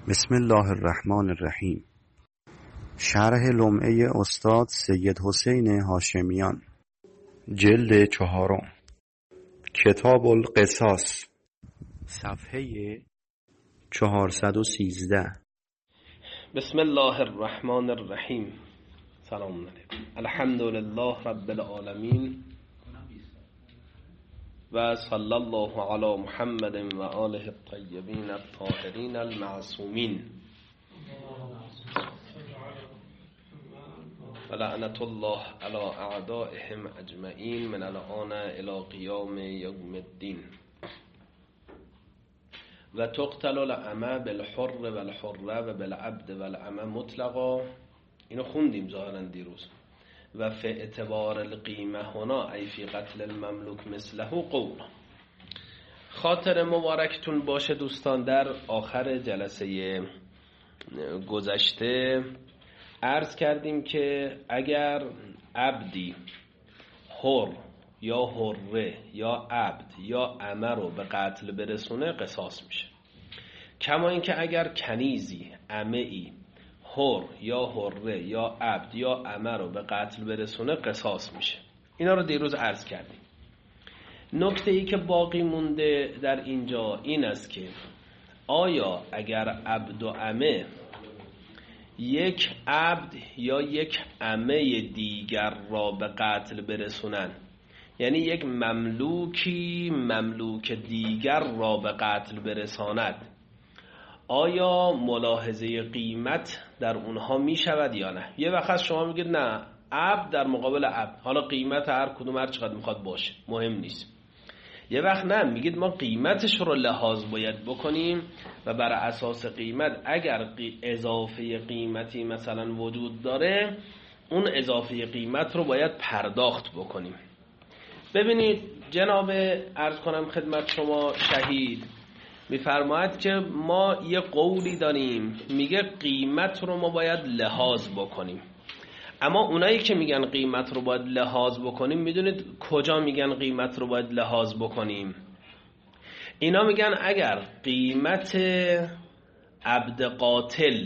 بسم الله الرحمن الرحیم. شرح لمعه استاد سید حسین هاشمیان، جلد 4، کتاب القصاص، صفحه 413. بسم الله الرحمن الرحیم. سلام علیکم. الحمد لله رب العالمین و صلی الله علی محمد و آله الطیبین الطاهرین المعصومین و لعنت الله علی اعدائهم اجمعین من الان الی قیام یوم الدین. و تقتل الامه بالحر و الحره و بالعبد و الامه مطلقا. اینو خوندیم ظاهرا دیروز. و فی اعتبار القیمه هنا ای فی قتل المملوک مثله قول. خاطر مبارکتون باشه دوستان، در آخر جلسه گذشته عرض کردیم که اگر عبدی حر یا حره یا عبد یا امه رو به قتل برسونه قصاص میشه. کما اینکه اگر کنیزی، امه‌ای، حر یا حره یا عبد یا امه رو به قتل برسونه قصاص میشه. اینا رو دیروز عرض کردیم. نکته ای که باقی مونده در اینجا این است که آیا اگر عبد و امه یک عبد یا یک امه دیگر را به قتل برسونن، یعنی یک مملوک دیگر را به قتل برساند، آیا ملاحظه قیمت در اونها می شود یا نه؟ یه وقت شما میگید نه، عبد در مقابل عبد، حالا قیمت هر کدوم هر چقدر میخواد باشه مهم نیست. یه وقت نه، میگید ما قیمتش رو لحاظ باید بکنیم و بر اساس قیمت اگر اضافه قیمتی مثلا وجود داره اون اضافه قیمت رو باید پرداخت بکنیم. ببینید جناب عرض کنم خدمت شما شهید میفرماید که ما یه قولی داریم میگه قیمت رو ما باید لحاظ بکنیم. اما اونایی که میگن قیمت رو باید لحاظ بکنیم، میدونید کجا میگن قیمت رو باید لحاظ بکنیم؟ اینا میگن اگر قیمت عبد قاتل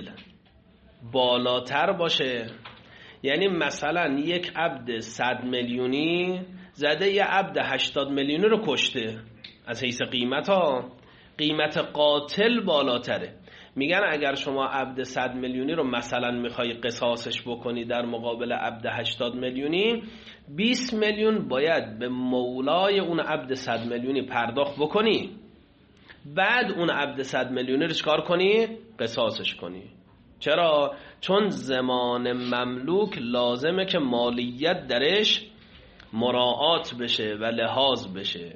بالاتر باشه، یعنی مثلا یک عبد 100 میلیونی زده یه عبد 80 میلیونی رو کشته، از حیث قیمت ها قیمت قاتل بالاتره. میگن اگر شما عبد 100 میلیونی رو مثلا میخوای قصاصش بکنی در مقابل عبد 80 میلیونی، 20 میلیون باید به مولای اون عبد 100 میلیونی پرداخت بکنی، بعد اون عبد 100 میلیونی رو چکار کنی؟ قصاصش کنی. چرا؟ چون زمان مملوک لازمه که مالیت درش مراعات بشه و لحاظ بشه.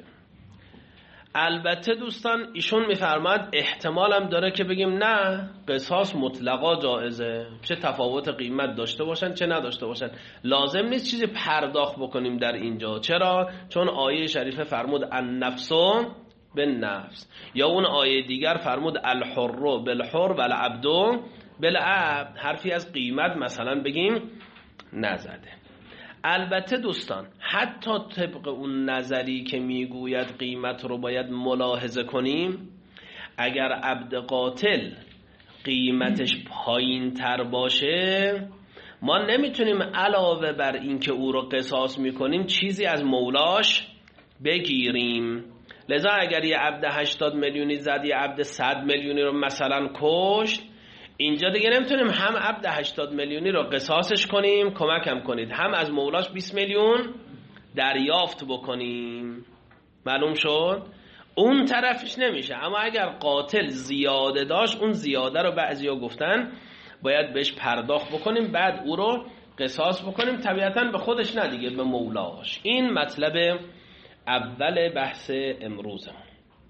البته دوستان ایشون میفرماد احتمال هم داره که بگیم نه، قصاص مطلقا جائزه، چه تفاوت قیمت داشته باشن چه نداشته باشن، لازم نیست چیزی پرداخت بکنیم در اینجا. چرا؟ چون آیه شریفه فرمود النفس بالنفس، یا اون آیه دیگر فرمود الحر بالحر والعبد بالعبد، حرفی از قیمت مثلا بگیم نزده. البته دوستان حتی طبق اون نظری که میگوید قیمت رو باید ملاحظه کنیم، اگر عبد قاتل قیمتش پایین تر باشه ما نمیتونیم علاوه بر این که او رو قصاص میکنیم چیزی از مولاش بگیریم. لذا اگر یه عبد 80 میلیونی زد یه عبد 100 میلیونی رو مثلا کشت، اینجا دیگه نمیتونیم هم عبد 80 میلیونی رو قصاصش کنیم کمکم کنید، هم از مولاش 20 میلیون دریافت بکنیم. معلوم شد؟ اون طرفش نمیشه. اما اگر قاتل زیاده داشت، اون زیاده رو بعضیا گفتن باید بهش پرداخت بکنیم، بعد او رو قصاص بکنیم، طبیعتاً به خودش نه دیگه، به مولاش. این مطلب اول بحث امروزمون.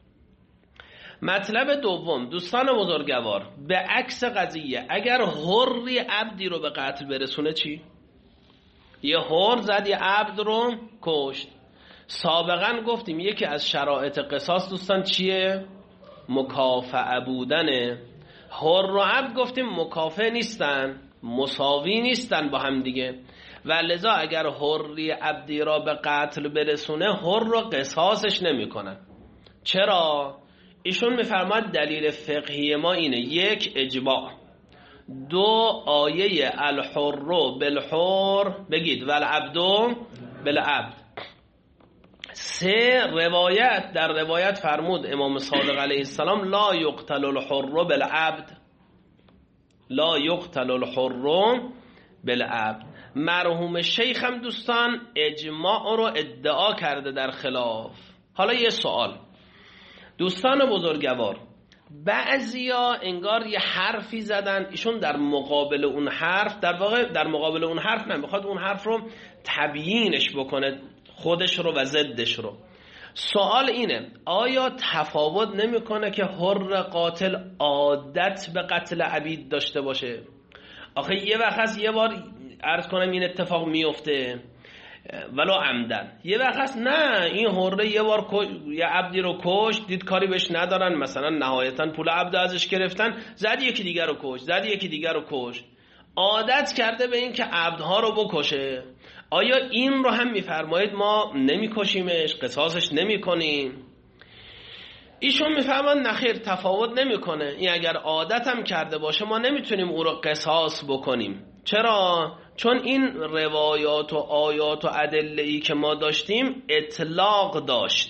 مطلب دوم دوستان بزرگوار، به عکس قضیه اگر حری عبدی رو به قتل برسونه چی؟ یه حر زد یه عبد رو کشت. سابقا گفتیم یکی از شرایط قصاص دوستان چیه؟ مکافأه بودنه. حر و عبد گفتیم مکافئ نیستن، مساوی نیستن با هم دیگه، و لذا اگر حری عبدی را به قتل برسونه حر رو قصاصش نمی کنن. چرا؟ ایشون میفرماد دلیل فقهی ما اینه: 1 اجماع، 2 آیه الحر بالحر بگید والعبد بالعبد، 3 روایت، در روایت فرمود امام صادق علیه السلام لا یقتل الحر بالعبد، لا یقتل الحر بالعبد. مرحوم شیخ هم دوستان اجماع رو ادعا کرده در خلاف. حالا یه سوال دوستان بزرگوار، بعضیا انگار یه حرفی زدن، ایشون در مقابل اون حرف، در واقع در مقابل اون حرف نمیخواد اون حرف رو تبیینش بکنه، خودش رو و ضدش رو. سوال اینه: آیا تفاوت نمیکنه که حر قاتل عادت به قتل عبید داشته باشه؟ آخه یه وقت هست یه بار عرض کنم این اتفاق میفته ولو عمدن، یه وقت هست نه این حره یه بار یه عبدی رو کشت، دید کاری بهش ندارن، مثلا نهایتا پول عبد ازش گرفتن، زد یکی دیگر رو کشت، زد یکی دیگر رو کشت، عادت کرده به این که عبدها رو بکشه. آیا این رو هم میفرمایید ما نمیکشیمش، قصاصش نمیکنیم؟ ایشون میفرمان نخیر، تفاوت نمیکنه، این اگر عادت هم کرده باشه ما نمیتونیم او رو قصاص بکنیم. چرا؟ چون این روایات و آیات و ادله‌ای که ما داشتیم اطلاق داشت،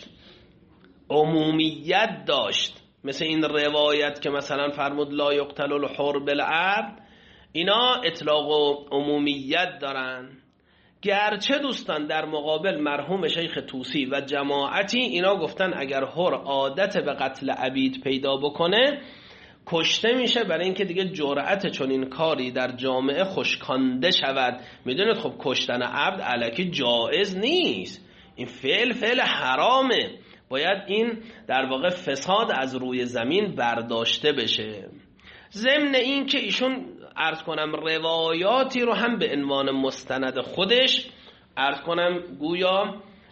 عمومیت داشت، مثل این روایت که مثلا فرمود لا یقتل الحر بالعبد، اینا اطلاق و عمومیت دارن. گرچه دوستان در مقابل مرحوم شیخ طوسی و جماعتی اینا گفتن اگر حر عادت به قتل عبید پیدا بکنه کشته میشه، برای اینکه دیگه جرأت چون این کاری در جامعه خشکانده شود. میدونید خب کشتن عبد الکی جایز نیست، این فعل حرامه، باید این در واقع فساد از روی زمین برداشته بشه. ضمن این که ایشون عرض کنم روایاتی رو هم به عنوان مستند خودش عرض کنم گویا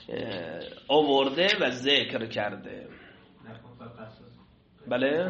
آورده و ذکر کرده. بله؟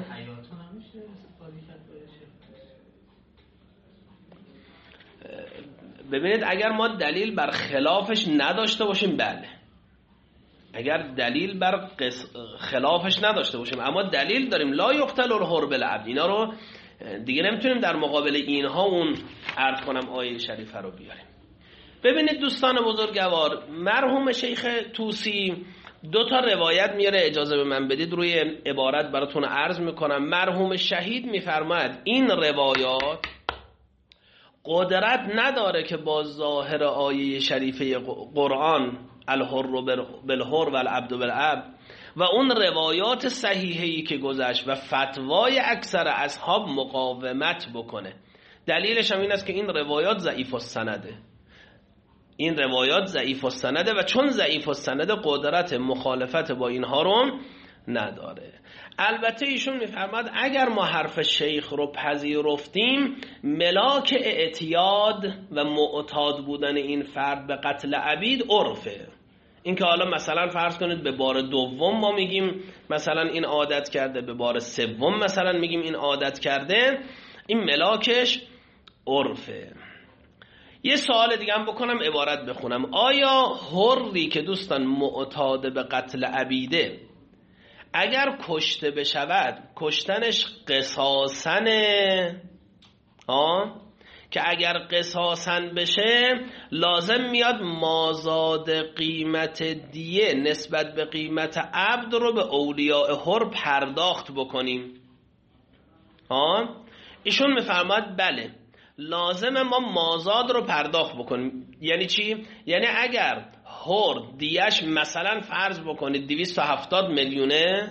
ببینید اگر ما دلیل بر خلافش نداشته باشیم، بله، اگر دلیل بر خلافش نداشته باشیم، اما دلیل داریم لا یقتل الحر بالعبد، اینا رو دیگه نمیتونیم در مقابل اینها اون عرض کنم آیه شریفه رو بیاریم. ببینید دوستان بزرگوار، مرحوم شیخ طوسی 2 تا روایت میاره، اجازه به من بدید روی عبارت براتون عرض میکنم. مرحوم شهید میفرماید این روایات قدرت نداره که با ظاهر آیه شریفه قرآن الحر بالحر و العبد بالعبد و اون روایات صحیحی که گذشت و فتوای اکثر اصحاب مقاومت بکنه. دلیلش هم این است که این روایات ضعیف السنده، این روایات ضعیف السنده و چون ضعیف السنده قدرت مخالفت با اینها رو نداره. البته ایشون میفرماد اگر ما حرف شیخ رو پذیرفتیم، ملاک اعتیاد و معتاد بودن این فرد به قتل عبید عرفه. این که حالا مثلا فرض کنید به بار دوم ما میگیم مثلا این عادت کرده، به بار سوم مثلا میگیم این عادت کرده، این ملاکش عرفه. یه سوال دیگه هم بکنم، عبارت بخونم: آیا حری که دوستان معتاد به قتل عبیده اگر کشته بشود کشتنش قصاصنه؟ که اگر قصاصن بشه لازم میاد مازاد قیمت دیه نسبت به قیمت عبد رو به اولیاء حر پرداخت بکنیم. ایشون میفرماد بله، لازم ما مازاد رو پرداخت بکنیم. یعنی چی؟ یعنی اگر حر دیش مثلا فرض بکنید 270 میلیونه،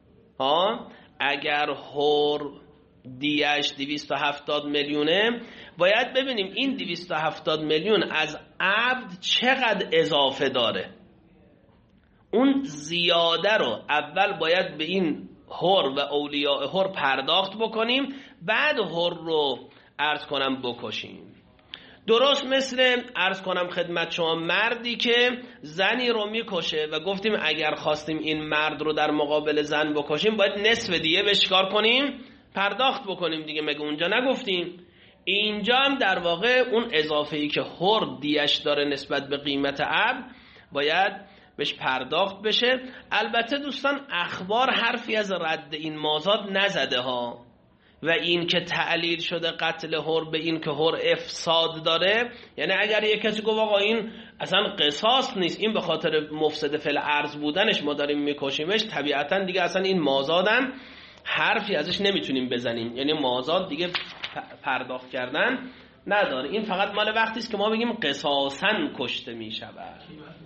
اگر حر دیش 270 میلیونه، باید ببینیم این 270 میلیون از عبد چقدر اضافه داره. اون زیاده رو اول باید به این حر و اولیاء حر پرداخت بکنیم، بعد حر رو عرض کنم بکشیم. درست مثل عرض کنم خدمت شما مردی که زنی رو میکشه و گفتیم اگر خواستیم این مرد رو در مقابل زن بکشیم باید نصف دیه بهش کار کنیم، پرداخت بکنیم دیگه، مگه اونجا نگفتیم؟ اینجا هم در واقع اون اضافه‌ای که حر دیش داره نسبت به قیمت عبد باید بهش پرداخت بشه. البته دوستان اخبار حرفی از رد این مازاد نزده ها، و این که تعلیل شده قتل حر به این که حر افساد داره، یعنی اگر یک کسی گفت آقا این اصلا قصاص نیست، این به خاطر مفسد فی الارض بودنش ما داریم میکشیمش، طبیعتا دیگه اصلا این مازادم حرفی ازش نمیتونیم بزنیم، یعنی مازاد دیگه پرداخت کردن نداره. این فقط مال وقتی است که ما بگیم قصاصاً کشته میشود.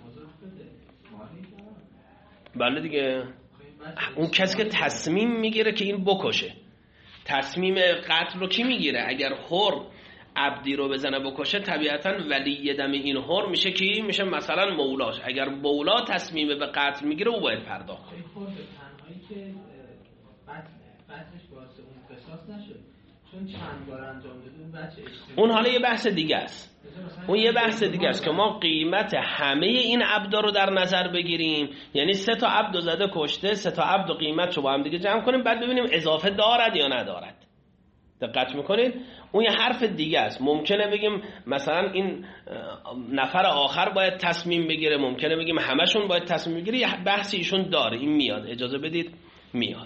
بله دیگه، اون کسی که تصمیم میگیره که این بکشه. تصمیم قتل رو کی میگیره؟ اگر حر عبدی رو بزنه بکشه، طبیعتا ولی دم این حر میشه کی؟ میشه مثلا مولاش. اگر مولا تصمیم به قتل میگیره او باید پرداخت کنه. تنهایی که قتلش باعث اون قصاص نشد، چون چند بار انجام داده اون بچه اون حالا یه بحث دیگه است. اون یه بحث دیگه است که ما قیمت همه این عبدا رو در نظر بگیریم، یعنی 3 تا عبد زده کشته، 3 تا عبد و قیمت رو با هم دیگه جمع کنیم، بعد ببینیم اضافه دارد یا ندارد. دقت میکنید؟ اون یه حرف دیگه است. ممکنه بگیم مثلا این نفر آخر باید تصمیم بگیره، ممکنه بگیم همشون باید تصمیم بگیره، یه بحثی ایشون داره. این میاد، اجازه بدید میاد.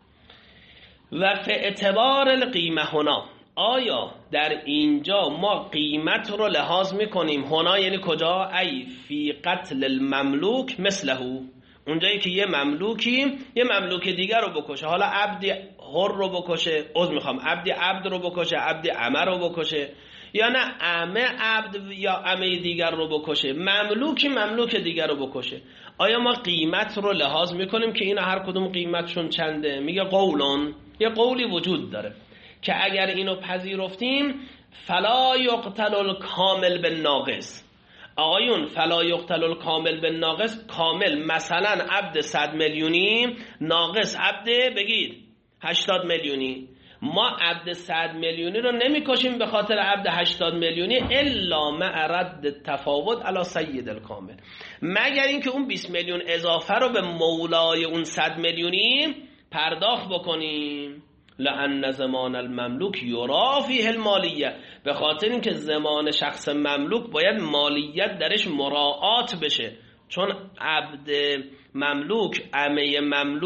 و فی اعتبار القیمه هنا، آیا در اینجا ما قیمت رو لحاظ میکنیم؟ هنا یعنی کجا؟ ای فی قتل المملوک مثله، اونجایی که یه مملوک دیگر رو بکشه، حالا عبدی حر رو بکشه، عبدی عبد رو بکشه، عبدی عمه رو بکشه، یا نه عمه عبد یا عمه دیگر رو بکشه، مملوک دیگر رو بکشه، آیا ما قیمت رو لحاظ میکنیم که اینا هر کدوم قیمتشون چنده؟ میگه قولون، یه قولی وجود داره که اگر اینو پذیرفتیم فلا یقتل الکامل بالناقص. آقایون فلا یقتل الکامل بالناقص، کامل مثلا عبد 100 میلیونی، ناقص عبد بگید 80 میلیونی. ما عبد 100 میلیونی رو نمیکشیم به خاطر عبد 80 میلیونی الا مع رد تفاوت علی سید الکامل، مگر اینکه اون 20 میلیون اضافه رو به مولای اون 100 میلیونی پرداخت بکنیم. لأن زمان المملوک یرا فیه المالیه، به خاطر اینکه زمان شخص مملوک باید مالیت درش مراعات بشه، چون عبد مملوک عمه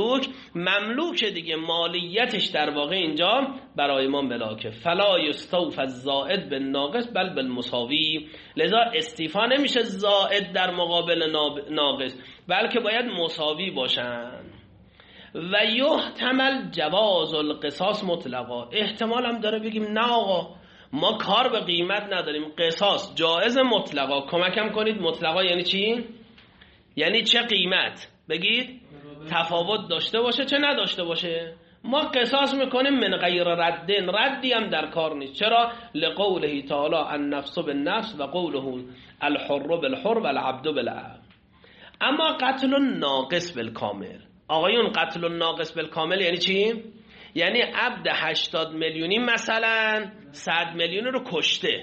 مملوک دیگه، مالیتش در واقع اینجا برای ما ملاکه. فلا یستوفی الزائد بالناقص بل بالمساوی، لذا استیفا نمیشه زائد در مقابل ناقص، بلکه باید مساوی باشن. و یحتمل جواز القصاص مطلقا، احتمال هم داره بگیم نه آقا ما کار به قیمت نداریم، قصاص جایز مطلقا. کمکم کنید، مطلقا یعنی چی؟ یعنی چه قیمت؟ بگید تفاوت داشته باشه چه نداشته باشه. ما قصاص میکنیم من غیر ردی هم در کار نیست. چرا؟ لقوله تعالی النفس بالنفس و قوله الحر بالحر والعبد بالعبد. اما قتل ناقص بالکامل، آقایون قتل ناقص بالکامل یعنی چی؟ یعنی عبد 80 میلیونی مثلا 100 میلیونی رو کشته،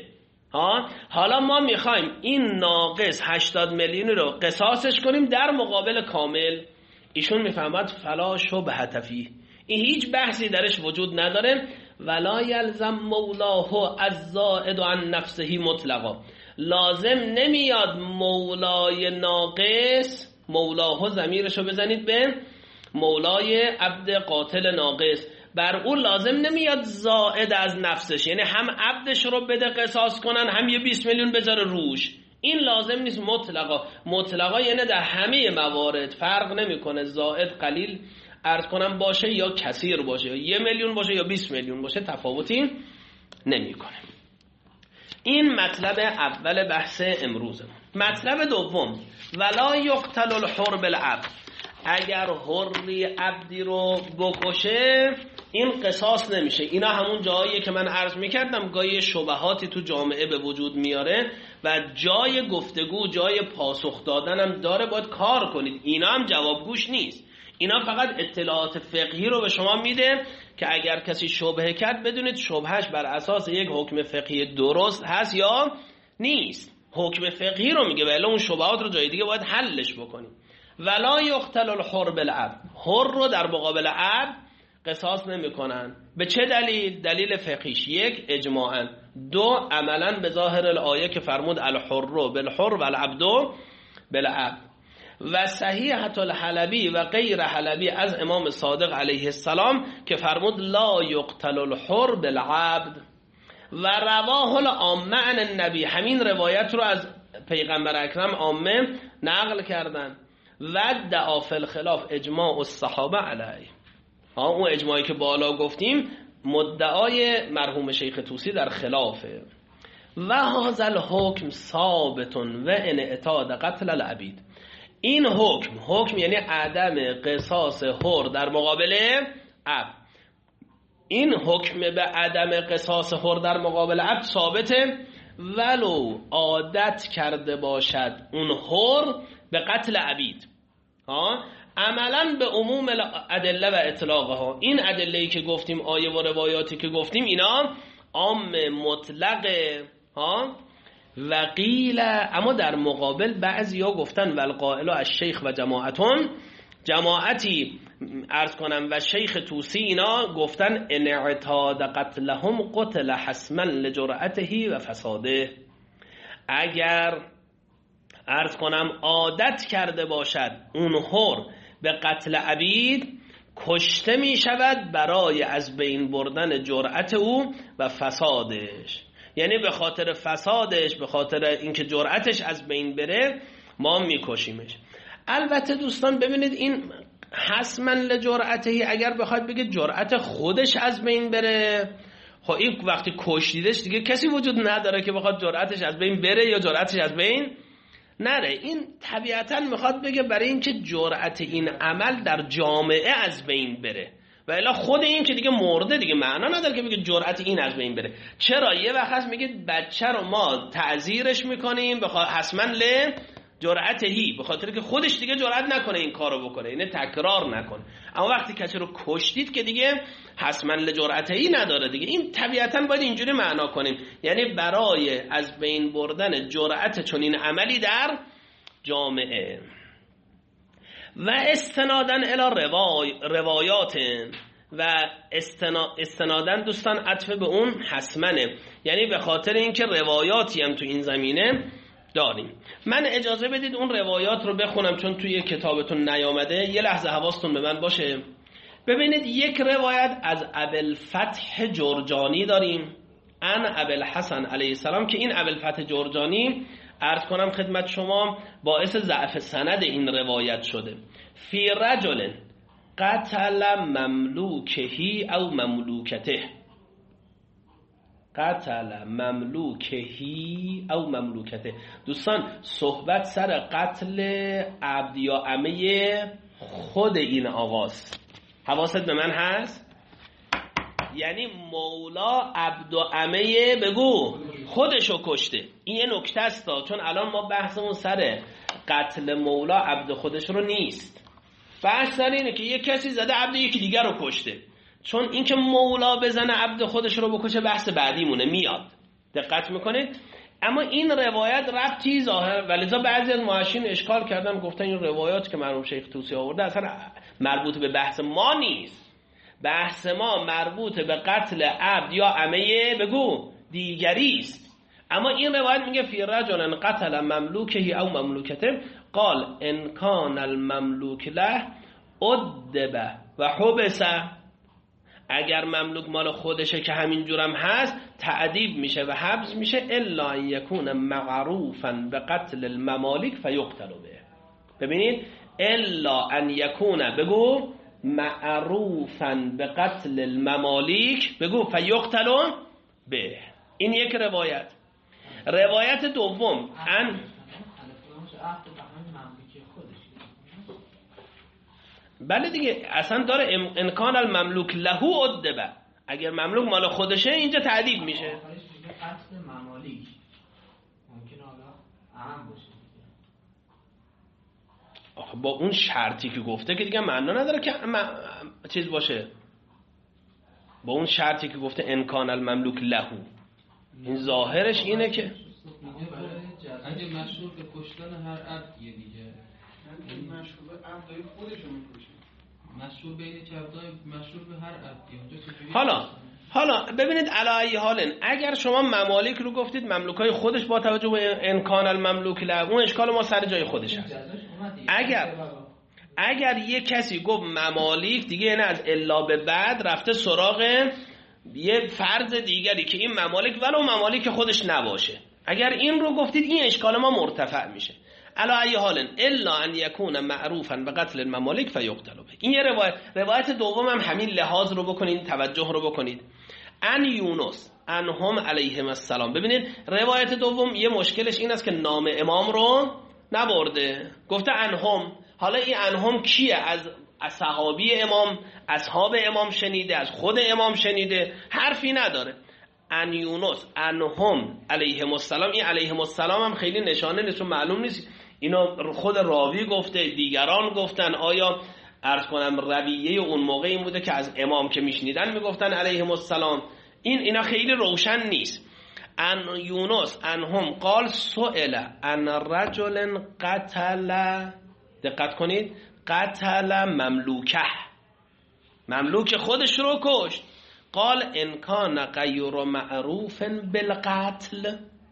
حالا ما میخوایم این ناقص 80 میلیونی رو قصاصش کنیم در مقابل کامل. ایشون میفهمد فلا شبهة فیه، این هیچ بحثی درش وجود نداره. ولا یلزم مولاه الزائد عن نفسه مطلقا، لازم نمیاد مولای ناقص، مولاه ضمیرشو بزنید به مولای عبد قاتل ناقص، بر اون لازم نمیاد زائد از نفسش، یعنی هم عبدش رو بده قصاص کنن هم یه 20 میلیون بذاره روش، این لازم نیست. مطلقا یعنی در همه موارد فرق نمیکنه زائد قلیل عرض کنم باشه یا کثیر باشه، یا 1 میلیون باشه یا 20 میلیون باشه، تفاوتی نمیکنه. این مطلب اول بحث امروزمون. مطلب دوم، ولا یقتل الحر بالعبد، اگر حری عبدی رو بکشه این قصاص نمیشه. اینا همون جاییه که من عرض میکردم گاهی شبهاتی تو جامعه به وجود میاره و جای گفتگو، جای پاسخ دادن هم داره، باید کار کنید. اینا هم جوابگوش نیست، اینا فقط اطلاعات فقهی رو به شما میده که اگر کسی شبهه کرد بدونید شبهش بر اساس یک حکم فقهی درست هست یا نیست. حکم فقهی رو میگه، ولی اون شبهات رو جای دیگه باید حلش بکنیم. ولا یقتل الحر بالعبد، حر رو در مقابل عبد قصاص نمی کنن. به چه دلیل؟ دلیل فقهیش: 1 اجماعا، 2 عملا به ظاهر الآیه که فرمود الحر بالحر والعبد بالعبد. و صحیحة الحلبی و غیر حلبی از امام صادق علیه السلام که فرمود لا یقتل الحر بالعبد و رواه العامه عن النبی. همین روایت رو از پیغمبر اکرم عامه نقل کردن. و دعا فی الخلاف اجماع الصحابه علیه. اون اجماعی که بالا گفتیم مدعای مرحوم شیخ طوسی در خلافه. و هذا الحکم ثابت و ان اعتاد قتل العبید. این حکم یعنی عدم قصاص حر در مقابل عبد. این حکم به عدم قصاص حر در مقابل عبد ثابته ولو عادت کرده باشد اون حر به قتل عبید. عملا به عموم ادله و اطلاقها. این ادله‌ای که گفتیم، آیه و روایاتی که گفتیم، اینا عام مطلقه. و قیل، اما در مقابل بعضیا گفتن والقائل از شیخ و جماعتی عرض کنم و شیخ طوسی اینا گفتن ان اعتاد قتلهم قتل حسما لجرأته و فساده. اگر عرض کنم عادت کرده باشد اون حر به قتل عبید، کشته می شود برای از بین بردن جرأت او و فسادش. یعنی به خاطر فسادش، به خاطر اینکه جرأتش از بین بره ما میکشیمش. البته دوستان ببینید این حسما لجرأته اگر بخواد بگه جرأت خودش از بین بره، خب این وقتی کشتیدش دیگه کسی وجود نداره که بخواد جرأتش از بین بره یا جرأتش از بین نره. این طبیعتا میخواد بگه برای اینکه جرأت این عمل در جامعه از بین بره، و الا خود این که دیگه مرده دیگه معنا نداره که بگه جرأت این از بین بره. چرا یه وقت هست میگه بچه رو ما تعذیرش میکنیم حسما ل جرأتهی، به خاطر که خودش دیگه جرأت نکنه این کارو بکنه، اینه تکرار نکنه. اما وقتی کسی رو کشتید که دیگه حسما ل جرأتهی نداره دیگه. این طبیعتا باید اینجوری معنا کنیم، یعنی برای از بین بردن جرأت چنین عملی در جامعه. و استنادن الی روایات، و استنادن دوستان عطف به اون حسمنه، یعنی به خاطر اینکه روایاتی هم تو این زمینه داریم. من اجازه بدید اون روایات رو بخونم چون توی کتابتون نیامده. یه لحظه حواستون به من باشه. ببینید یک روایت از ابوالفتح جرجانی داریم ان ابوالحسن علیه السلام که این ابوالفتح جرجانی عرض کنم خدمت شما باعث ضعف سند این روایت شده. فی رجل قتل مملوکهی او مملوکته، قتل مملوکهی او مملوکته. دوستان صحبت سر قتل عبد یا عمه خود این آقاست. حواست به من هست؟ یعنی مولا عبد و عمه بگو خودشو کشته. این یه نکته است چون الان ما بحثمون سر قتل مولا عبد خودش رو نیست. بحث سر اینه که یه کسی زده عبد یکی دیگر رو کشته. چون اینکه مولا بزنه عبد خودش رو بکشه بحث بعدی مونه میاد. دقت میکنید؟ اما این روایت ربطی ظاهر، ولذا بعضی از محشین اشکال کردن گفتن این روایات که مرحوم شیخ طوسی آورده اصلا مربوط به بحث ما نیست. بحث ما مربوط به قتل عبد یا عمه بگو دیگری است. اما این روایت میگه فی رجل قتل مملوکه او مملوکته قال ان کان المملوک له ادب و حبس. اگر مملوک مال خودشه که همین جورم هست تعذیب میشه و حبس میشه الا ان یکون معروفا به قتل الممالک فیقتل به. ببینید الا ان یکون بگو معروفا به قتل الممالک بگو فیقتل به. این یک روایت. روایت دوم ان بله دیگه اصلا داره امکان المملوک له ادبه، اگر مملوک مال خودشه اینجا تعذیب میشه. قتل ممالک ممکنه حالا عام باشه آخه با اون شرطی که گفته که دیگه معنا نداره که چیز باشه. با اون شرطی که گفته امکان المملوک له، این ظاهرش اینه که اگه مشهور به کشتن هر عبدیه دیگه، این مشهور به عبدای خودشو میکشه، مشهور بین چبدای مشهور به هر عبدیه. حالا ببینید علی حال اگر شما ممالک رو گفتید مملوکای خودش با توجه به امکان المملوک له، اون اشکال ما سر جای خودش هست. اگر یه کسی گفت ممالیک دیگه، یعنی از الا به بعد رفته سراغ یه فرض دیگری که این ممالک ولو ممالیک خودش نباشه. اگر این رو گفتید این اشکال ما مرتفع میشه. علا ای حال الا ان یکون معروفا به قتل الممالک فیقتل به. این یه روایت دوم هم همین لحاظ رو بکنید، توجه رو بکنید. ان یونس انهم علیهم السلام. ببینید روایت دوم یه مشکلش این است که نام امام رو نبرده، گفته انهم. حالا این انهم کیه؟ از صحابی امام، اصحاب امام شنیده، از خود امام شنیده، حرفی نداره. ان یونس انهم علیهم السلام، این علیهم السلام هم خیلی نشانه نیست، معلوم نیست اینو خود راوی گفته دیگران گفتن. آیا عرض کنم رویه اون موقع این بوده که از امام که میشنیدن میگفتن علیهم السلام؟ اینا خیلی روشن نیست. ان یونس انهم قال سئل ان رجل قتل، دقت کنید، قتل مملوک خودش رو کشت. قال ان کان غیر معروف بالقتل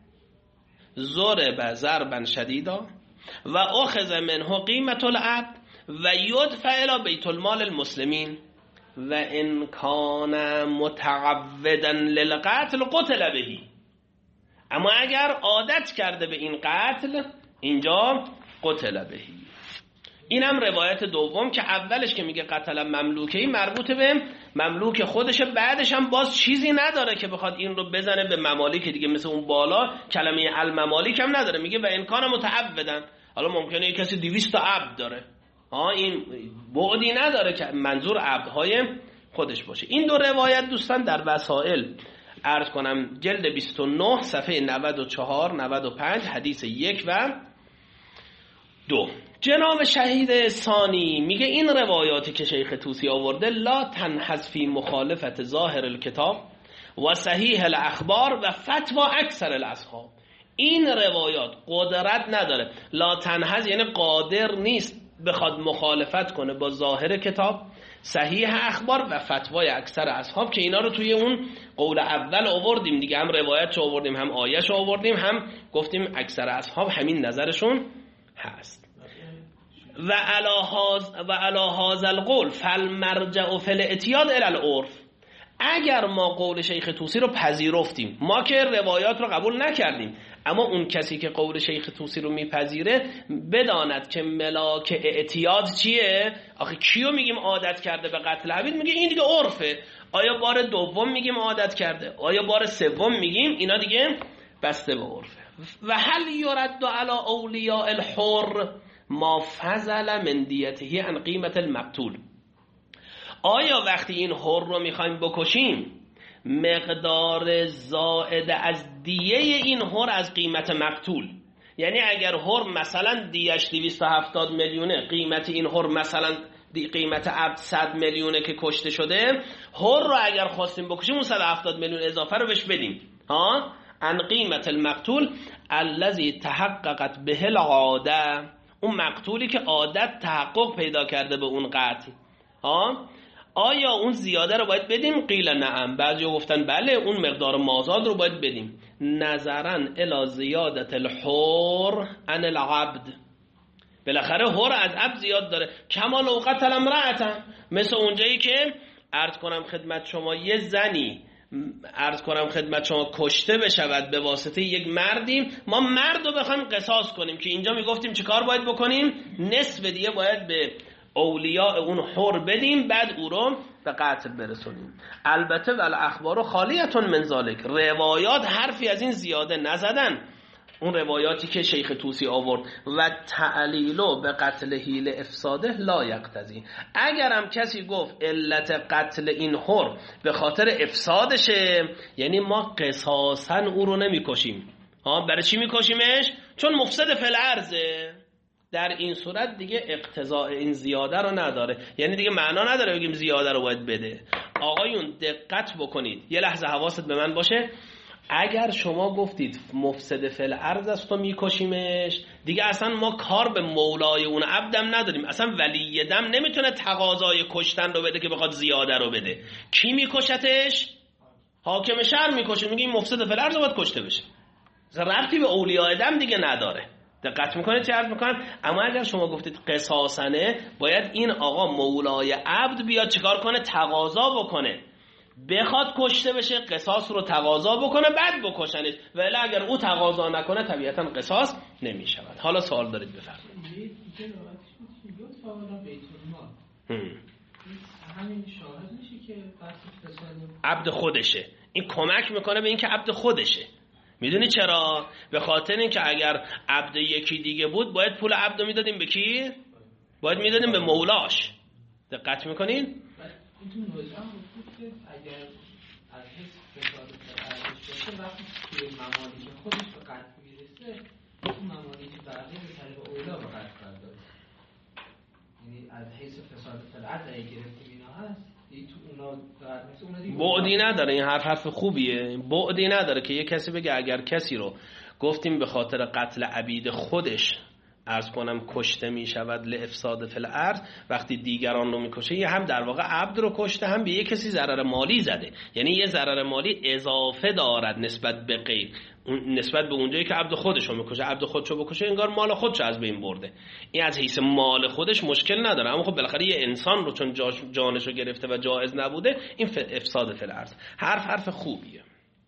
ضرب ضربا شدیدا و اخذ منه قیمت العبد و یدفع الی بیت المال المسلمین و ان کان متعودا للقتل قتل به. اما اگر عادت کرده به این قتل، اینجا قتل به. اینم روایت دوم که اولش که میگه قتل مملوکی مربوط به مملوک خودشه، بعدش هم باز چیزی نداره که بخواد این رو بزنه به ممالیک دیگه، مثل اون بالا کلمه الممالیک هم نداره، میگه و امکان متعبدن. حالا ممکنه یک کسی 200 تا عبد داره، این بعدی نداره که منظور عبدهای خودش باشه. این دو روایت دوستان در وسائل عرض کنم جلد 29 صفحه 94 95 حدیث 1 و 2. جناب شهید ثانی میگه این روایاتی که شیخ طوسی آورده لا تنحز فی مخالفت ظاهر الکتاب و صحیح الاخبار و فتوا اکثر الاصحاب. این روایات قدرت نداره، لا تنحز یعنی قادر نیست بخواد مخالفت کنه با ظاهر کتاب، صحیح اخبار و فتوای اکثر اصحاب، که اینا رو توی اون قول اول آوردیم دیگه، هم روایتشو آوردیم هم آیه‌شو آوردیم، هم گفتیم اکثر اصحاب همین نظرشون هست. و علی هذا القول فالمرجع فی الاعتیاد الی العرف. اگر ما قول شیخ طوسی رو پذیرفتیم، ما که روایات رو قبول نکردیم، اما اون کسی که قول شیخ طوسی رو میپذیره بداند که ملاک اعتیاد چیه؟ آخه کیو میگیم عادت کرده به قتل عبید؟ میگه این دیگه عرفه. آیا بار دوم میگیم عادت کرده؟ آیا بار سوم میگیم؟ اینا دیگه بسته به عرفه. و هل یرد علی اولیاء الحر ما فضل من دیته عن قیمت المقتول. آیا وقتی این حر رو میخوایم بکشیم مقدار زائد از دیه این حر از قیمت مقتول، یعنی اگر حر مثلا دیهش 270 میلیونه، قیمت این حر مثلا قیمت عبد 100 میلیونه که کشته شده، حر رو اگر خواستیم بکشیم اون 170 میلیون اضافه رو بهش بدیم عن قیمت المقتول الذی تحققت به العاده، اون مقتولی که عادت تحقق پیدا کرده به اون قتل، آیا اون زیاده رو باید بدیم؟ قیل نعم. بعضی گفتن بله، اون مقدار مازاد رو باید بدیم. نظرا الی زیادت الحر عن العبد، بالاخره حر از عبد زیاد داره. کما لو قتل امرأة، مثل اونجایی که عرض کنم خدمت شما یه زنی کشته بشود به واسطه یک مردی، ما مرد رو بخوایم قصاص کنیم، که اینجا میگفتیم چه کار باید بکنیم؟ نصف دیگه باید به اولیاء اون حر بدیم، بعد او رو به قتل برسونیم. البته والاخبار خالیتون من ذالک، روایات حرفی از این زیاده نزدن، اون روایاتی که شیخ طوسی آورد. و تعلیلو به قتل حیل افساده لا یقتضی، اگرم کسی گفت علت قتل این حر به خاطر افسادشه، یعنی ما قصاصا او رو نمیکشیم. برای چی میکشیمش؟ چون مفسد فی الارضه. در این صورت دیگه اقتضاء این زیاده رو نداره، یعنی دیگه معنا نداره بگیم زیاده رو باید بده. آقایون دقت بکنید، یه لحظه حواست به من باشه. اگر شما گفتید مفسد فی الارض است و میکشیمش، دیگه اصلا ما کار به مولای اون عبدم نداریم. اصلا ولی دم نمیتونه تقاضای کشتن رو بده که بخواد زیاده رو بده. کی میکشتش؟ حاکم شهر میکشه، میگه این مفسد فی الارض باید کشته بشه. ربطی به اولیاء دم دیگه نداره. دقت میکنه چه عرض میکنم؟ اما اگر شما گفتید قصاصنه، باید این آقا مولای عبد بیاد چیکار کنه؟ تقاضا بکنه، بخواد کشته بشه، قصاص رو تقاضا بکنه، بعد بکشنش. ولی اگر او تقاضا نکنه طبیعتا قصاص نمیشود. حالا سوال دارید بفرمایید. همین شاهد میشه که عبد خودشه، این کمک میکنه به این که عبد خودشه. میدونی چرا؟ به خاطر این که اگر عبد یکی دیگه بود باید پول عبد رو میدادیم به کی؟ باید میدادیم به مولاش. دقت میکنین؟ این نوزه هم بود که اگر از حس فساد ارزش باشه، وقتی توی ممالیک خودش به قتل میرسه، اون ممالیک بقیه به طریق اولا به قتل پردازه. یعنی از حیث فساد فرعت اگه گرفتیم اینا هست، بعدی نداره. این حرف خوبیه. بعدی نداره که یه کسی بگه اگر کسی رو گفتیم به خاطر قتل عبید خودش عرض کنم کشته می شود لافساد فی الارض، وقتی دیگران رو میکشه یه هم در واقع عبد رو کشته، هم به یه کسی ضرر مالی زده. یعنی یه ضرر مالی اضافه دارد نسبت به غیر، نسبت به اونجایی که عبد خودش رو میکشه. عبد خودش رو بکشه انگار مال خودش از بین برده. این از حیث مال خودش مشکل نداره، اما خب بالاخره یه انسان رو چون جانش رو گرفته و جایز نبوده، این افساد فی الارض. حرف خوبیه.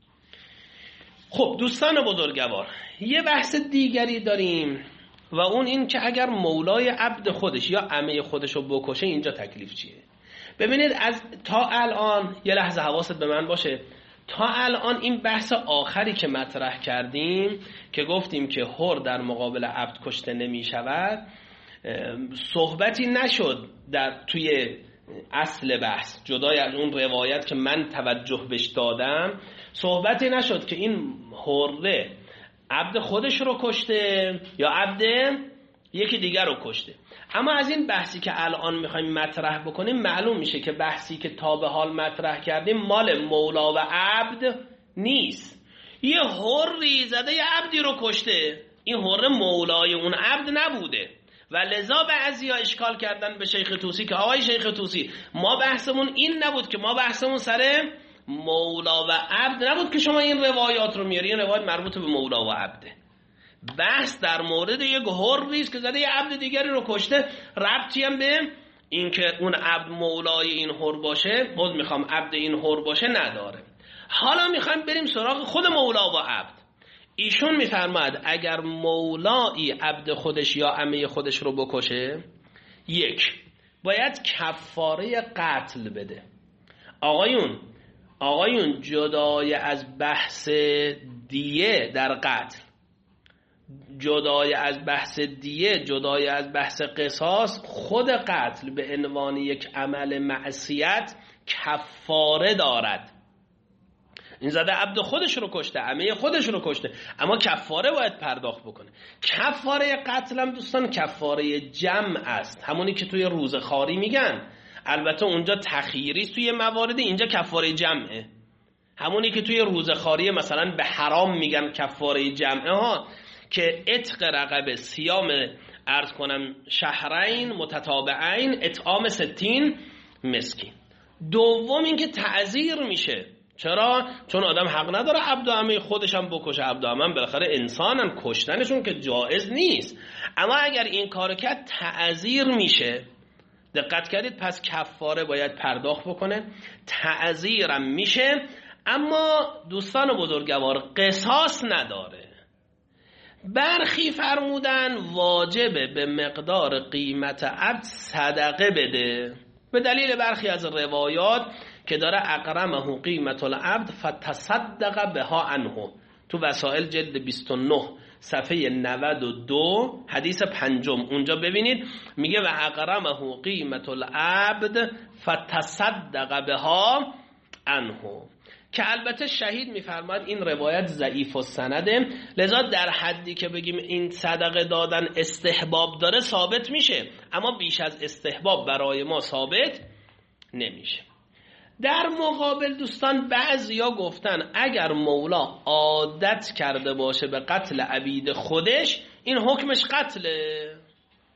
خب دوستان بزرگوار، یه بحث دیگری داریم و اون این که اگر مولای عبد خودش یا عمه خودش رو بکشه اینجا تکلیف چیه؟ ببینید تا الان یه لحظه حواست به من باشه، تا الان این بحث آخری که مطرح کردیم که گفتیم که حر در مقابل عبد کشته نمی شود، صحبتی نشد توی اصل بحث، جدای از اون روایت که من توجه بهش دادم، صحبتی نشد که این حره عبد خودش رو کشته یا عبد یکی دیگر رو کشته. اما از این بحثی که الان میخوایم مطرح بکنیم معلوم میشه که بحثی که تا به حال مطرح کردیم مال مولا و عبد نیست. یه حری زده یه عبدی رو کشته، این حر مولای اون عبد نبوده و لذا بعضیا اشکال کردن به شیخ طوسی که آقای شیخ طوسی، ما بحثمون این نبود که، ما بحثمون سر مولا و عبد نبود که شما این روایات رو میاری. این روایت مربوط به مولا و عبده. بحث در مورد یک حری است که زده یه عبد دیگری رو کشته، ربطی هم به این که اون عبد مولای این حر باشه، خود میخوام عبد این حر باشه نداره. حالا میخوایم بریم سراغ خود مولا و عبد. ایشون میفرماد اگر مولایی عبد خودش یا عمه خودش رو بکشه، یک باید کفاره قتل بده. آقایون جدای از بحث دیه در قتل، جدای از بحث دیه، جدای از بحث قصاص، خود قتل به عنوان یک عمل معصیت کفاره دارد. این زده عبد خودش رو کشته، عمه خودش رو کشته، اما کفاره باید پرداخت بکنه. کفاره قتل هم دوستان کفاره جمع است، همونی که توی روزخواری میگن. البته اونجا تخییری است توی موارد، اینجا کفاره جمعه. همونی که توی روزخواری مثلا به حرام میگن کفاره جمعه ها، که عتق رقبه، صیام عرض کنم شهرین متتابعین، اطعام 60 مسکین. دوم این که تعزیر میشه. چرا؟ چون آدم حق نداره عبد و عمه خودش هم بکشه. عبد و عمه بالاخره انسانن، کشتنشون که جایز نیست. اما اگر این کارو کرد تعزیر میشه. دقت کردید؟ پس کفاره باید پرداخت بکنه، تعزیرم میشه. اما دوستان بزرگوار قصاص نداره. برخی فرمودن واجبه به مقدار قیمت عبد صدقه بده، به دلیل برخی از روایات که داره اقرمه قیمت العبد فتصدق بها عنه، تو وسائل جلد 29 صفحه 92 حدیث 5، اونجا ببینید میگه و اقرمه قیمت العبد فتصدق بها عنه، که البته شهید میفرماد این روایت ضعیف السنده، لذا در حدی که بگیم این صدقه دادن استحباب داره ثابت میشه، اما بیش از استحباب برای ما ثابت نمیشه. در مقابل دوستان بعضیا گفتن اگر مولا عادت کرده باشه به قتل عبید خودش، این حکمش قتله.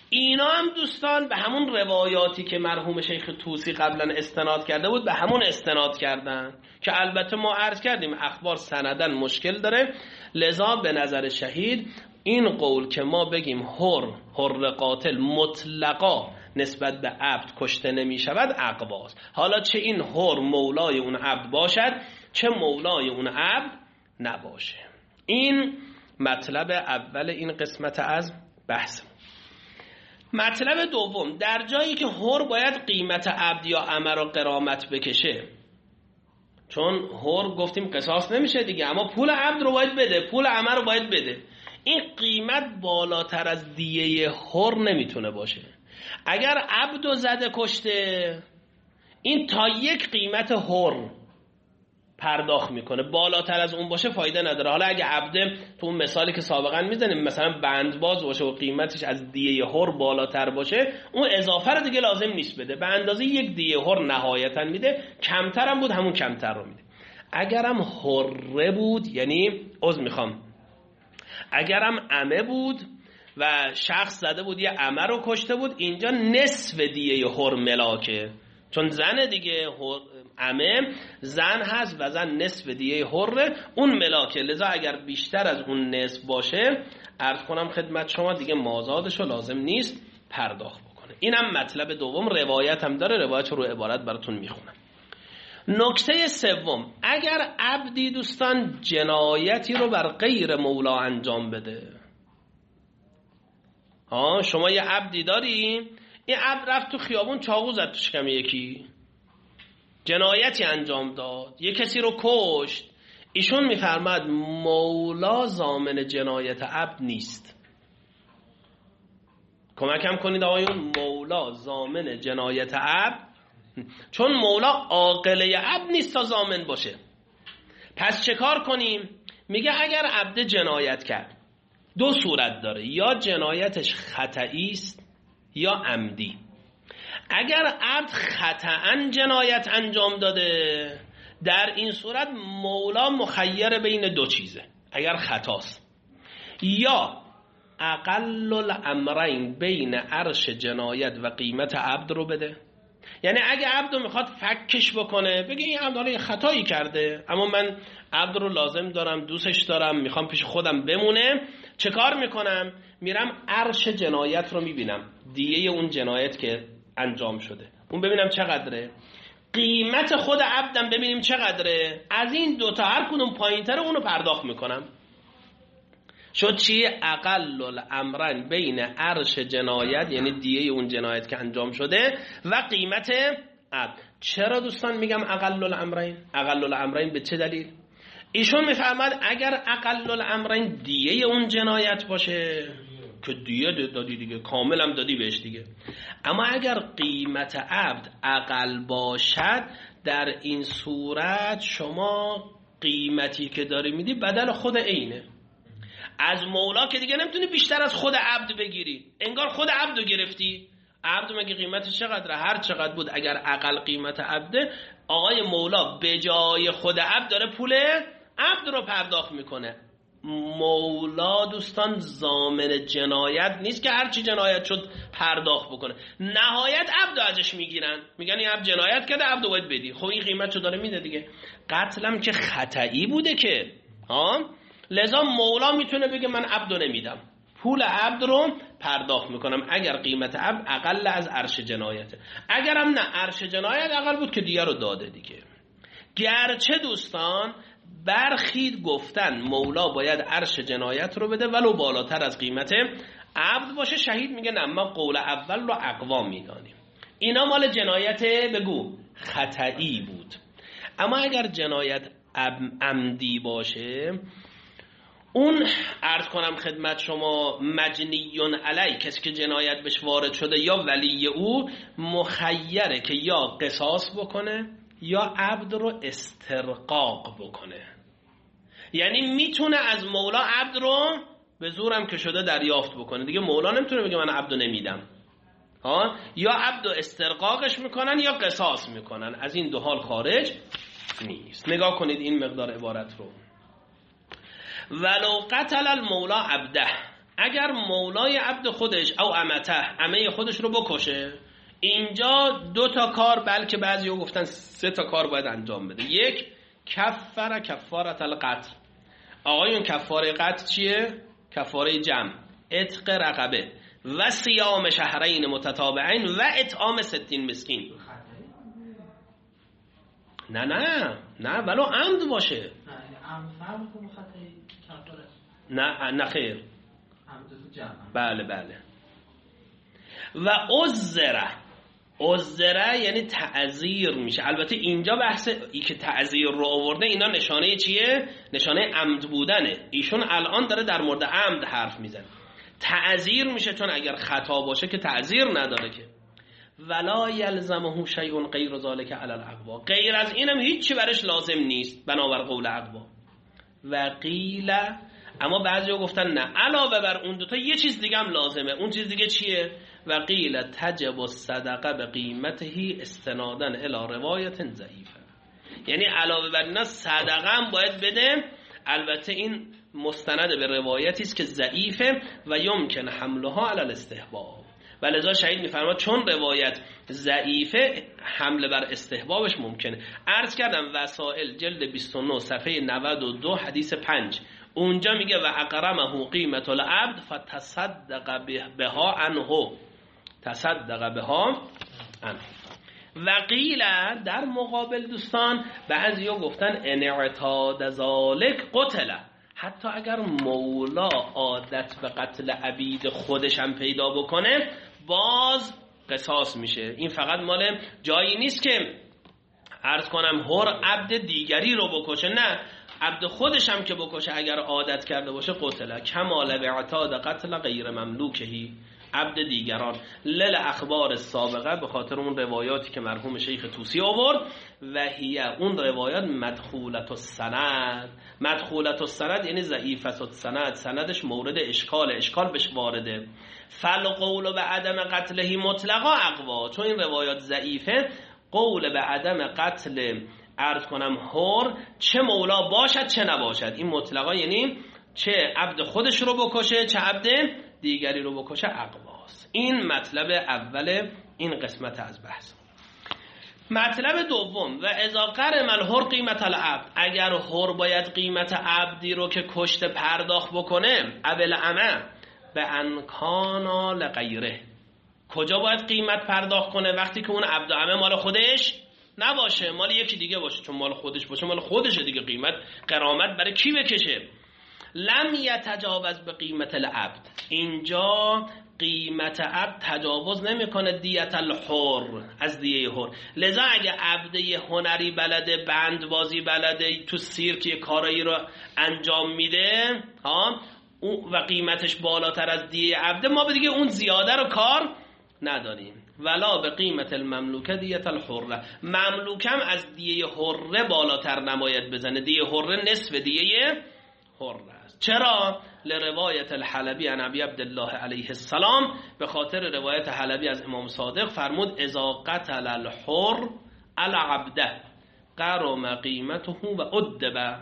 اینا هم دوستان به همون روایاتی که مرحوم شیخ طوسی قبلا استناد کرده بود به همون استناد کردن که البته ما عرض کردیم اخبار سندن مشکل داره، لذا به نظر شهید این قول که ما بگیم حر قاتل مطلقا نسبت به عبد کشته نمی شود اقواست. حالا چه این حر مولای اون عبد باشد چه مولای اون عبد نباشه. این مطلب اول این قسمت از بحث. مطلب دوم، در جایی که حر باید قیمت عبد یا امه را غرامت بکشه، چون حر گفتیم قصاص نمیشه دیگه، اما پول عبد رو باید بده، پول امه رو باید بده، این قیمت بالاتر از دیه حر نمیتونه باشه. اگر عبد رو زده کشته این تا یک قیمت حر پرداخت میکنه، بالاتر از اون باشه فایده نداره. حالا اگه عبده تو اون مثالی که سابقا میزنیم مثلا بندباز باشه و قیمتش از دیه حر بالاتر باشه، اون اضافه رو دیگه لازم نیست بده، به اندازه یک دیه حر نهایتا میده، کمتر هم بود همون کمتر رو میده. اگرم حره بود، یعنی اگرم امه بود و شخص زده بود یه امه رو کشته بود، اینجا نصف دیه حر ملاکه، چون زن دیگه، امه زن هست و زن نصف دیه حره، اون ملاکه، لذا اگر بیشتر از اون نصف باشه عرض کنم خدمت شما دیگه مازادشو لازم نیست پرداخت بکنه. اینم مطلب دوم، روایت هم داره، روایت رو عبارت براتون میخونم. نکته سوم، اگر عبدی دوستان جنایتی رو بر غیر مولا انجام بده، شما یه عبدی داری، این عبد رفت تو خیابون چاقو زد تو شکم یکی، جنایتی انجام داد، یه کسی رو کشت، ایشون میفرماد مولا ضامن جنایت عبد نیست. کمکم کنید آقایون، مولا ضامن جنایت عبد، چون مولا عاقله عبد نیست تا ضامن باشه. پس چه کار کنیم؟ میگه اگر عبد جنایت کرد دو صورت داره، یا جنایتش خطئی است یا عمدی. اگر عبد خطأً جنایت انجام داده، در این صورت مولا مخیر بین دو چیزه، اگر خطاست، یا اقل الامرین بین عرش جنایت و قیمت عبد رو بده. یعنی اگه عبد رو میخواد فکش بکنه، بگه این عبد حالا یه خطایی کرده اما من عبد رو لازم دارم، دوستش دارم، میخوام پیش خودم بمونه، چه کار میکنم؟ میرم عرش جنایت رو میبینم، دیه اون جنایت که انجام شده اون ببینم چقدره، قیمت خود عبدم ببینیم چقدره، از این دوتا هر کدوم پایین‌تره اونو پرداخت میکنم. شد چی؟ اقل الامرین بین عرش جنایت، یعنی دیه اون جنایت که انجام شده، و قیمت عبد. چرا دوستان میگم اقل الامرین؟ اقل الامرین به چه دلیل؟ ایشون میفرماد اگر اقل الامرین دیه اون جنایت باشه که دیه دادی دیگه، کامل هم دادی بهش دیگه، اما اگر قیمت عبد اقل باشد، در این صورت شما قیمتی که داری میدی بدل خود عینه. از مولا که دیگه نمیتونی بیشتر از خود عبد بگیری، انگار خود عبدو گرفتی. عبد مگه قیمتش چقدره؟ هر چقدر بود اگر اقل قیمت عبده، آقای مولا به جای خود عبد داره پول عبد رو پرداخت میکنه. مولا دوستان ضامن جنایت نیست که هرچی جنایت شد پرداخت بکنه، نهایت عبد ازش میگیرن، میگن این عبد جنایت کرده، عبد رو باید بدی. خب این قیمتشو داره میده دیگه، قتلم که خطئی بوده که لذا مولا میتونه بگه من عبد رو نمیدم، پول عبد رو پرداخت میکنم اگر قیمت عبد اقل از عرش جنایته. اگرم نه عرش جنایت اقل بود که دیگه رو داده دیگه. گرچه دوستان برخی گفتن مولا باید عرش جنایت رو بده ولو بالاتر از قیمت عبد باشه، شهید میگه نه ما قول اول رو اقوام میدانیم، اینا مال جنایت بگو خطئی بود. اما اگر جنایت عمدی باشه، اون عرض کنم خدمت شما مجنیون علی، کسی که جنایت بهش وارد شده یا ولی او، مخیره که یا قصاص بکنه یا عبد رو استرقاق بکنه. یعنی میتونه از مولا عبد رو به زورم که شده دریافت بکنه دیگه، مولا نمیتونه بگه من عبد رو نمیدم، یا عبد رو استرقاقش میکنن یا قصاص میکنن، از این دو حال خارج نیست. نگاه کنید این مقدار عبارت رو، ولو قتل المولا عبده، اگر مولای عبد خودش او امته عمه خودش رو بکشه، اینجا 2 تا کار، بلکه بعضی ها گفتن 3 تا کار باید انجام بده. 1 کفر کفارت القتل. آقایون کفاره قتل چیه؟ کفاره جمع، عتق رقبه و صیام شهرین متتابعین و اطعام 60 مسکین. نه ولو عمد باشه. نه خیر. بله. و عذره یعنی تعذیر میشه. البته اینجا بحث ای که تعذیر رو آورده اینا نشانه چیه؟ نشانه عمد بودنه. ایشون الان داره در مورد عمد حرف میزنه. تعذیر میشه، چون اگر خطا باشه که تعذیر نداره که. ولا یلزمه شیء غیر ذلک علی الاقوا. غیر از اینم هیچی برش لازم نیست بنابر قول اقوا. و قیل، اما بعضیا گفتن نه، علاوه بر اون 2 تا یه چیز دیگه هم لازمه. اون چیز دیگه چیه؟ و قیل تجب الصدقه بقیمته استنادا الی روایت ضعیفه. یعنی علاوه بر اینا صدقه هم باید بده. البته این مستند به روایتی است که ضعیفه و یمکن حملها علی الاستحباب. ولذا شهید میفرماد چون روایت ضعیفه حمله بر استحبابش ممکنه. عرض کردم وسائل جلد 29 صفحه 92 حدیث 5 اونجا میگه و اقرمه قیمت العبد فتصدق بها عنه. تصدق بها عنه. و قیل در مقابل دوستان بعضیا گفتن ان اعتاد ذالک قتل. حتی اگر مولا عادت به قتل عبید خودش هم پیدا بکنه باز قصاص میشه. این فقط مال جایی نیست که عرض کنم هر عبد دیگری رو بکشه، نه، عبد خودش هم که بکشه اگر عادت کرده باشه قتل. کمال به اعتاد قتل غیر مملوکهی، عبد دیگران. اخبار سابقه، به خاطر اون روایاتی که مرحوم شیخ طوسی آورد. و هی اون روایات مدخولت السند. مدخولت السند یعنی ضعیفت السند، سندش مورد اشکال بهش وارده. فالقول به عدم قتلهی مطلقا اقوا. چون این روایات ضعیفه، قول به عدم قتل عرض کنم هر چه مولا باشد چه نباشد، این مطلقا یعنی چه عبد خودش رو بکشه چه عبد دیگری رو بکشه اقواست. این مطلب اول این قسمت از بحث. مطلب دوم، و اذا قرم الحر قیمت العبد. اگر حر باید قیمت عبدی رو که کشته پرداخت بکنه، اول امه به انکانا لغیره. کجا باید قیمت پرداخت کنه؟ وقتی که اون عبد امه مال خودش نباشه، مال یکی دیگه باشه. چون مال خودش باشه مال خودشه دیگه، قیمت قرامت برای کی بکشه؟ لم یتجاوز به قیمت العبد. اینجا قیمت عبد تجاوز نمیکنه دیت الحر، از دیه حر. لذا اگه عبد یه هنری بلده، بند بازی بلده، تو سیرک یه کارایی رو انجام میده و قیمتش بالاتر از دیه عبده، ما به دیگه اون زیاده رو کار نداریم. ولا به قیمت المملوکه دیت الحره. مملوکم از دیه حره بالاتر نماید بزنه. دیه حره نصف دیه حره است. چرا؟ لروایت الحلبی عن ابی عبدالله علیه السلام، به خاطر روایت حلبی از امام صادق فرمود اذا قتل الحر العبده قرم قیمته و ادب.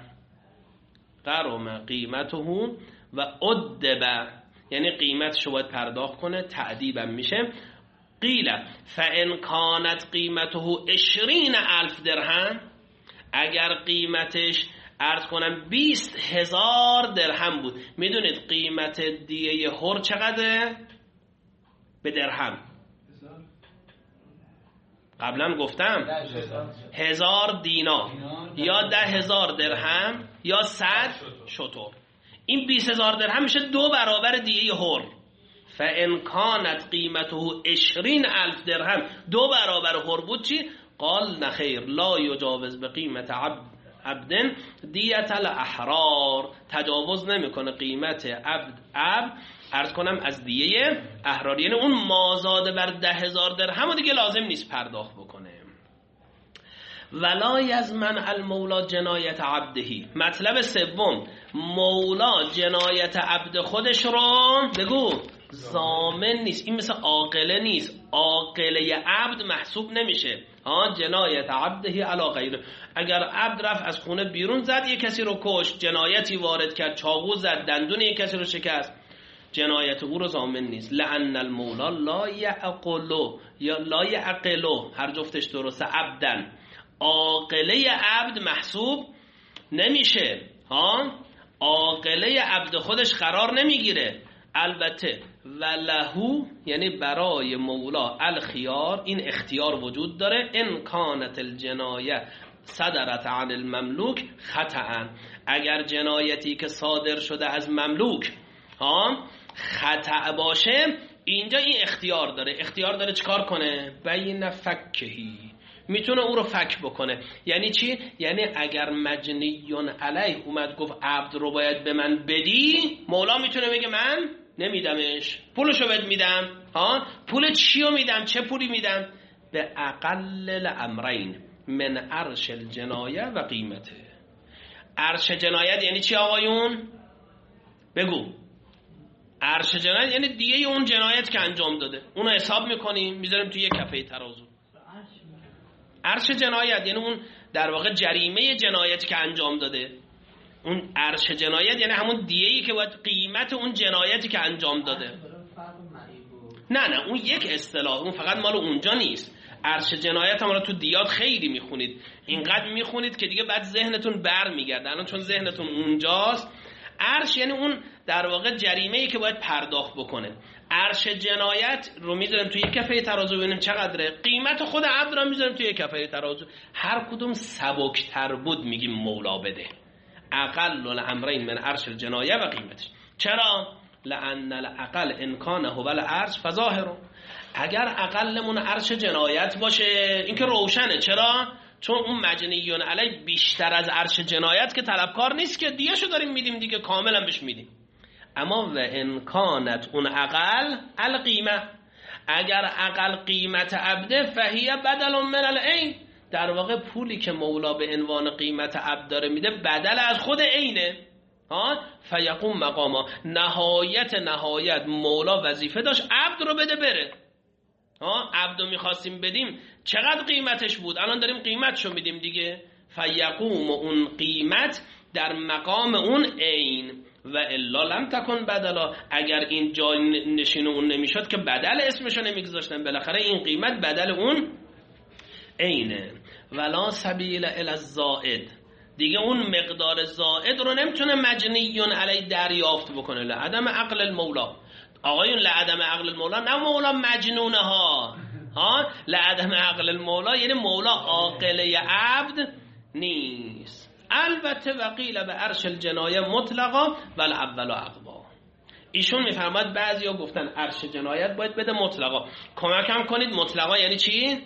قرم قیمته و ادب یعنی قیمتشو باید پرداخت کنه، تعدیبم میشه. قیل فان کانت قیمته 20,000 درهم، اگر قیمتش عرض کنم 20,000 درهم بود. میدونید قیمت دیه حر چقدره؟ به درهم قبلا گفتم 1000 دینار یا 10,000 درهم یا 100 شتر. این 20,000 درهم میشه 2 برابر دیه حر. فان کانت قیمته 20,000 درهم 2 برابر حر بود چی؟ قال نخیر لا یجاوز به قیمت عبدن دیت الاحرار. تجاوز نمیکنه قیمت عبد عرض کنم از دیه احرار، یعنی اون مازاده بر 10,000 درهم دیگه لازم نیست پرداخت بکنه. ولا یضمن المولا جنایت عبدهی. مطلب سوم، مولا جنایت عبد خودش رو بگو ضامن نیست. این مثل عاقله نیست، عاقله عبد محسوب نمیشه. جنایت عبدهی علی غیره. اگر عبد رفت از خونه بیرون زد، یک کسی رو کشت، جنایتی وارد کرد، چاقو زد، دندون یک کسی رو شکست، جنایت او رو ضامن نیست. لأن المولا لا یعقلو یا لا یعقلو، هر جفتش درسته، عبدن، عاقله عبد محسوب نمیشه، عاقله عبد خودش قرار نمیگیره. البته ولهو یعنی برای مولا الخیار، این اختیار وجود داره. ان کانت الجنایه صدرت عن المملوک خطأ، اگر جنایتی که صادر شده از مملوک خطأ باشه، اینجا این اختیار داره چیکار کنه؟ بین فکهی، میتونه او رو فک بکنه. یعنی چی؟ یعنی اگر مجنیون علیه اومد گفت عبد رو باید به من بدی، مولا میتونه بگه من نمیدمش، پولشو بهت میدم. پول چیو میدم؟ چه پولی میدم؟ به اقل الامرین من عرش الجنایه و قیمته. عرش جنایت یعنی چی آقایون؟ بگو. عرش جنایت یعنی دیگه اون جنایت که انجام داده، اونو حساب میکنیم میذاریم توی یک کفه ترازو. عرش جنایت یعنی اون در واقع جریمه جنایت که انجام داده. اون عرش جنایت یعنی همون دیه‌ای که باید قیمت اون جنایتی که انجام داده. نه اون یک اصطلاح، اون فقط مال اونجا نیست. عرش جنایت هم رو تو دیات خیلی میخونید، اینقدر میخونید که دیگه بعد ذهنتون بر میگرده، الان چون ذهنتون اونجاست. عرش یعنی اون در واقع جریمه‌ای که باید پرداخت بکنه. عرش جنایت رو میذاریم توی یک کفه ترازو ببینیم چقدره، قیمت خود عبد رو میذاریم توی یک کفه ترازو، هر کدوم سبکتر بود میگیم مولا بده. اقل الامرین من عرش الجنایه و قیمتش. چرا؟ لأن الاقل ان کان هو العرش فظاهر، اگر اقلمون عرش جنایت باشه این که روشنه. چرا؟ چون اون مجنیون علی بیشتر از عرش جنایت که طلبکار نیست که، دیگه شو داریم میدیم دیگه، کاملا بهش میدیم. اما و امکانت اون اقل القیمه، اگر اقل قیمت عبده فهیه بدل من العین، در واقع پولی که مولا به عنوان قیمت عبد داره میده بدل از خود عینه. فیقوم مقاما، نهایت مولا وظیفه داشت عبد رو بده بره. عبد رو میخواستیم بدیم چقدر قیمتش بود، الان داریم قیمتشو میدیم دیگه. فیقوم، اون قیمت در مقام اون عین. و الا لم تکن بدلا، اگر این جای نشین اون نمیشد که بدل اسمشو نمیگذاشتن، بالاخره این قیمت بدل اون عینه. ولا سبیل الی الزائد، دیگه اون مقدار زائد رو نمیتونه مجنیون علی دریافت بکنه. لعدم عقل المولا، آقایون لعدم عقل المولا، نه مولا مجنونه ها، لعدم عقل المولا یعنی مولا عاقله عبد نیست. البته وقیل به عرش الجنایه مطلقا ول اول عقبا. ایشون میفرماد بعضیا گفتن عرش جنایت باید بده مطلقا. کمکم کنید مطلقا یعنی چی؟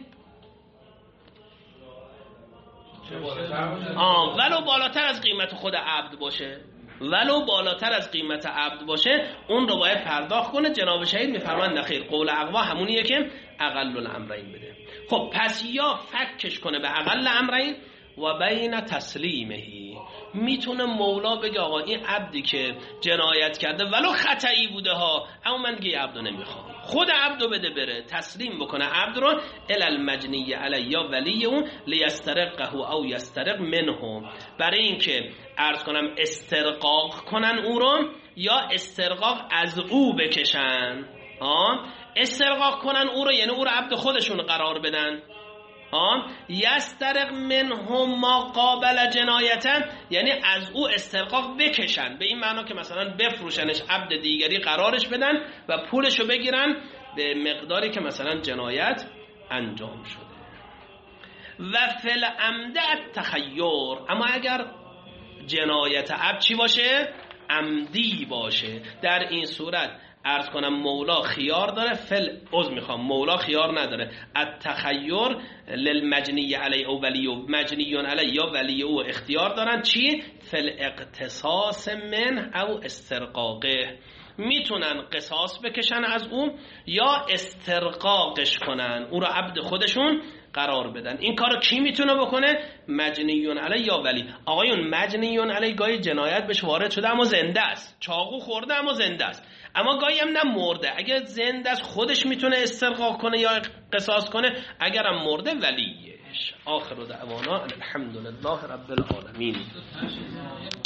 ولو بالاتر از قیمت خود عبد باشه، ولو بالاتر از قیمت عبد باشه اون رو باید پرداخت کنه. جناب شهید میفرماند نخیر، قول اقوا همونیه که اقل الامرین بده. خب پس یا فکش کنه به اقل امرین و بین تسلیمهی، میتونه مولا بگه آقا این عبدی که جنایت کرده ولو خطایی بوده ها، اما من دیگه عبدو نمیخوام، خود عبدو بده بره، تسلیم بکنه عبد رو الی المجنی علی، یا ولی اون لیسترقه او یسترق منه، برای اینکه عرض کنم استرقاق کنن او رو یا استرقاق از او بکشن. استرقاق کنن او رو یعنی او رو عبد خودشون قرار بدن. یسترق منهم ما قابل جنایتا یعنی از او استرقاق بکشن، به این معنا که مثلا بفروشنش، عبد دیگری قرارش بدن و پولشو بگیرن به مقداری که مثلا جنایت انجام شده. و فل عمد التخیر، اما اگر جنایت عبد چی باشه؟ عمدی باشه، در این صورت عرض کنم مولا خیار داره، مولا خیار نداره. التخیر للمجنی علی او ولی او، مجنیون علی یا ولی او اختیار دارن چی؟ فل اقتصاص من او استرقاقه، میتونن قصاص بکشن از او یا استرقاقش کنن، او را عبد خودشون قرار بدن. این کارو کی میتونه بکنه؟ مجنیون علی یا ولی. آقایون مجنیون علی گاهی جنایت بهش وارد شده اما زنده است، چاقو خورده اما زنده است، اما گاهی هم نه مرده. اگر زنده است خودش میتونه استرقاق کنه یا قصاص کنه، اگرم مرده ولیش. آخر دعوانا الحمدلله رب العالمین.